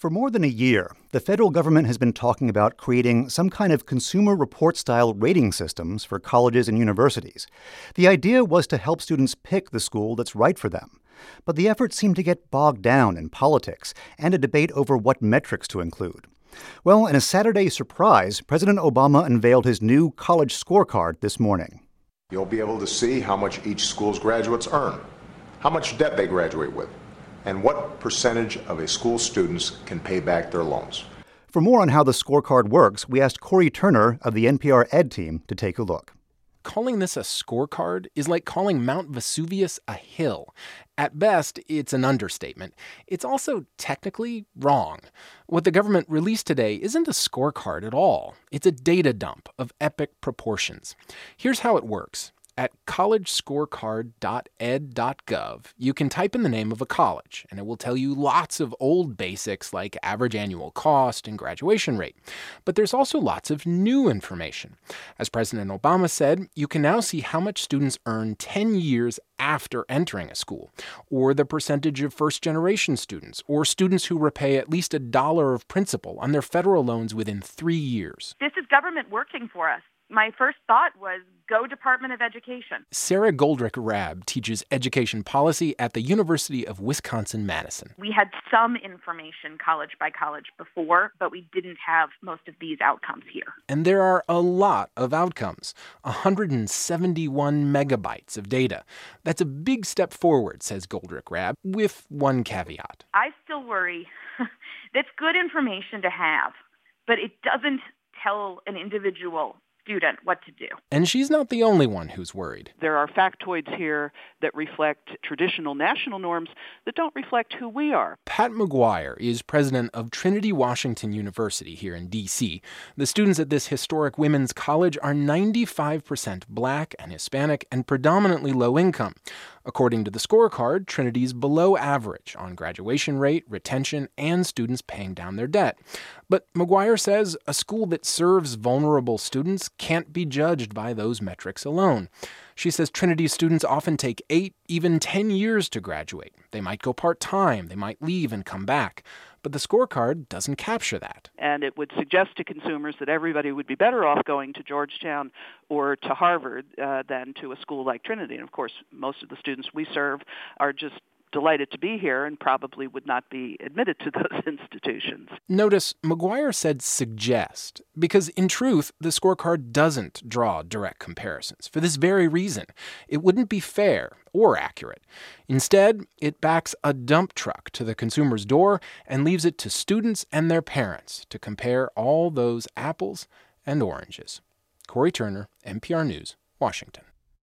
For more than a year, the federal government has been talking about creating some kind of consumer report-style rating systems for colleges and universities. The idea was to help students pick the school that's right for them. But the effort seemed to get bogged down in politics and a debate over what metrics to include. Well, in a Saturday surprise, President Obama unveiled his new college scorecard this morning. You'll be able to see how much each school's graduates earn, how much debt they graduate with, and what percentage of a school's students can pay back their loans. For more on how the scorecard works, we asked Corey Turner of the NPR Ed team to take a look. Calling this a scorecard is like calling Mount Vesuvius a hill. At best, it's an understatement. It's also technically wrong. What the government released today isn't a scorecard at all. It's a data dump of epic proportions. Here's how it works. At collegescorecard.ed.gov, you can type in the name of a college, and it will tell you lots of old basics like average annual cost and graduation rate. But there's also lots of new information. As President Obama said, you can now see how much students earn 10 years after entering a school, or the percentage of first-generation students, or students who repay at least $1 of principal on their federal loans within 3 years. This is government working for us. My first thought was, go Department of Education. Sarah Goldrick-Rab teaches education policy at the University of Wisconsin-Madison. We had some information college by college before, but we didn't have most of these outcomes here. And there are a lot of outcomes, 171 megabytes of data. That's a big step forward, says Goldrick-Rab, with one caveat. I still worry. That's good information to have, but it doesn't tell an individual student what to do. And she's not the only one who's worried. There are factoids here that reflect traditional national norms that don't reflect who we are. Pat McGuire is president of Trinity Washington University here in D.C. The students at this historic women's college are 95% Black and Hispanic and predominantly low income. According to the scorecard, Trinity's below average on graduation rate, retention, and students paying down their debt. But McGuire says a school that serves vulnerable students can't be judged by those metrics alone. She says Trinity's students often take 8, even 10 years to graduate. They might go part-time, they might leave and come back. But the scorecard doesn't capture that. And it would suggest to consumers that everybody would be better off going to Georgetown or to Harvard than to a school like Trinity. And of course, most of the students we serve are just delighted to be here and probably would not be admitted to those institutions. Notice McGuire said suggest, because in truth, the scorecard doesn't draw direct comparisons. For this very reason, it wouldn't be fair or accurate. Instead, it backs a dump truck to the consumer's door and leaves it to students and their parents to compare all those apples and oranges. Corey Turner, NPR News, Washington.